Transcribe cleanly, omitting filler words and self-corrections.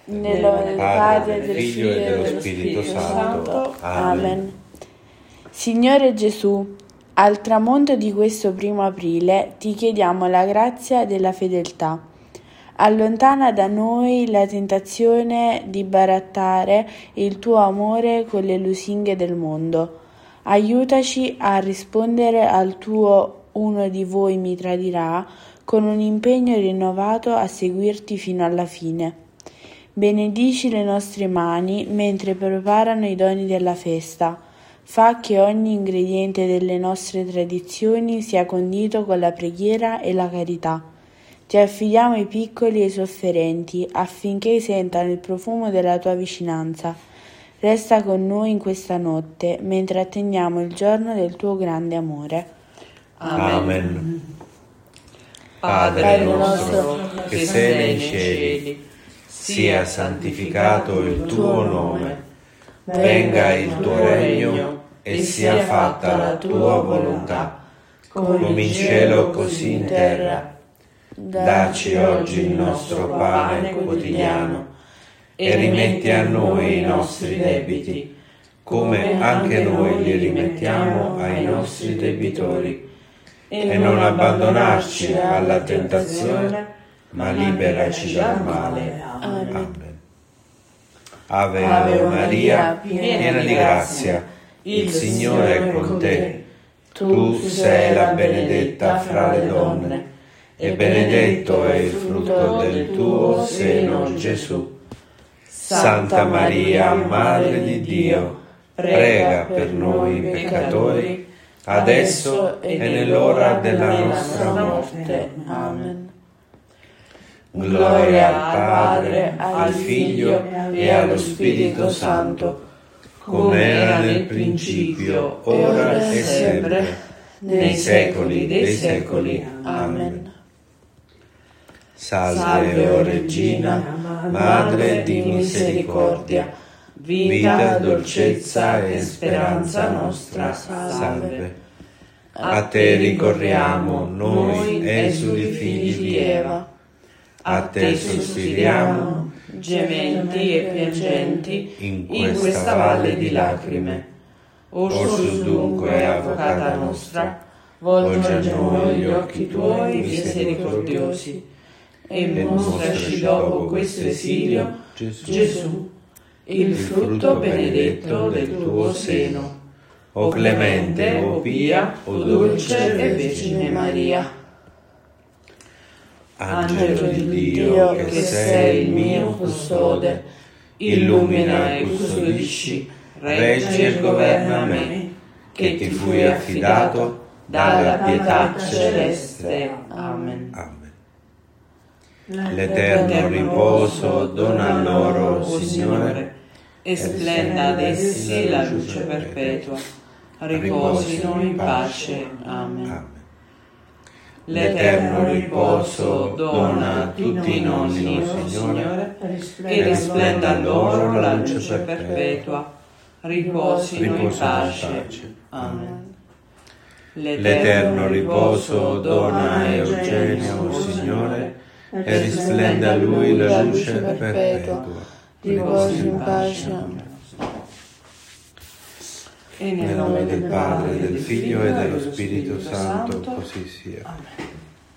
nel nome del Padre, del Figlio e dello Spirito Santo. Amen. Signore Gesù, al tramonto di questo 1° aprile ti chiediamo la grazia della fedeltà. Allontana da noi la tentazione di barattare il tuo amore con le lusinghe del mondo. Aiutaci a rispondere al tuo "uno di voi mi tradirà" con un impegno rinnovato a seguirti fino alla fine. Benedici le nostre mani mentre preparano i doni della festa. Fa che ogni ingrediente delle nostre tradizioni sia condito con la preghiera e la carità. Ti affidiamo i piccoli e i sofferenti affinché sentano il profumo della tua vicinanza. Resta con noi in questa notte mentre attendiamo il giorno del tuo grande amore. Amen. Padre nostro che sei nei cieli, sia santificato il tuo nome. Venga il tuo regno e sia fatta la tua volontà, come in cielo così in terra. Dacci oggi il nostro pane quotidiano e rimetti a noi i nostri debiti, come anche noi li rimettiamo ai nostri debitori. E non abbandonarci alla tentazione, ma liberaci dal male. Amen. Ave Maria, piena di grazia, il Signore è con te. Tu sei la benedetta fra le donne, e benedetto è il frutto del tuo seno, Gesù. Santa Maria, Madre di Dio, prega per noi peccatori, adesso e nell'ora della nostra morte. Amen. Gloria al Padre, al Figlio e allo Spirito Santo, come era nel principio, ora e sempre, nei secoli dei secoli. Amen. Salve, o Regina, Madre di misericordia, vita, dolcezza e speranza nostra. Salve. A te ricorriamo, noi esuli figli di Eva. A te sospiriamo, gementi e piangenti, in questa valle di lacrime. Orsus dunque, avvocata nostra, volgi a noi gli occhi tuoi misericordiosi, e mostraci dopo questo esilio, Gesù, il frutto benedetto del tuo seno. O clemente, o pia, o dolce e Vergine Maria. Angelo di Dio, che sei il mio custode, illumina e custodisci, reggi e governa me, che ti fui affidato dalla pietà celeste. Amen. L'eterno riposo dona loro, Signore, e splenda ad essi la luce perpetua. Riposino in pace. Amen. L'eterno riposo dona a tutti i nonni, Signore, e risplenda loro la luce perpetua. Riposino in pace. Amen. L'eterno riposo dona a Eugenio, Signore, e risplenda a lui la luce perpetua. Riposi in pace. Amen. E nel nome del Padre, del Figlio e dello Spirito Santo, così sia. Amen.